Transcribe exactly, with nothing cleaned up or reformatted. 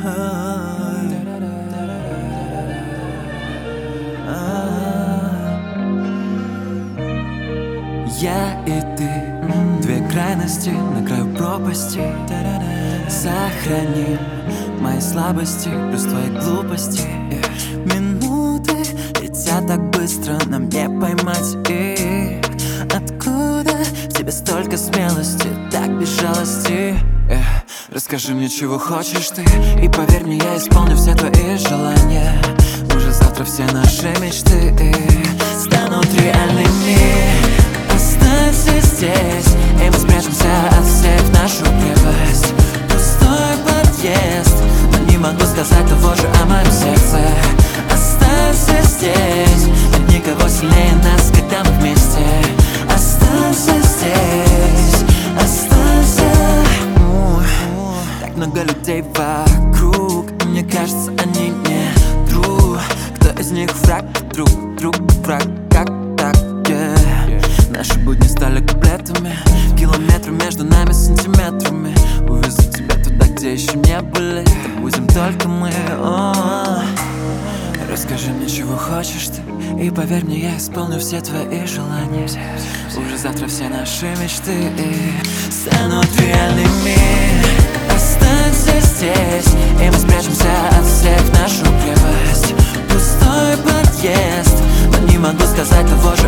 Я и ты, две крайности на краю пропасти. Сохраним мои слабости плюс твои глупости. Минуты летят так быстро, нам не поймать их. Откуда в тебе столько смелости, так без жалости? Эх, расскажи мне, чего хочешь ты, и поверь мне, я исполню все твои желания. Уже завтра все наши мечты станут реальными. Останься здесь, и мы спрячемся от всех в нашу крепость. Пустой подъезд, но не могу сказать того же о моем сердце. Останься здесь, нет никого сильнее нас, когда мы вместе. Останься здесь, останься. Так много людей вокруг, и мне кажется, они не друг. Кто из них враг, друг, друг, враг, как так, yeah. Наши будни стали куплетами, километры между нами сантиметрами. Увезу тебя туда, где еще не были, так будем только мы. О-о-о. Расскажи мне, чего хочешь ты, и поверь мне, я исполню все твои желания. Уже завтра все наши мечты станут реальными. Останься здесь, и мы спрячемся от всех в нашу крепость. Пустой подъезд, но не могу сказать того же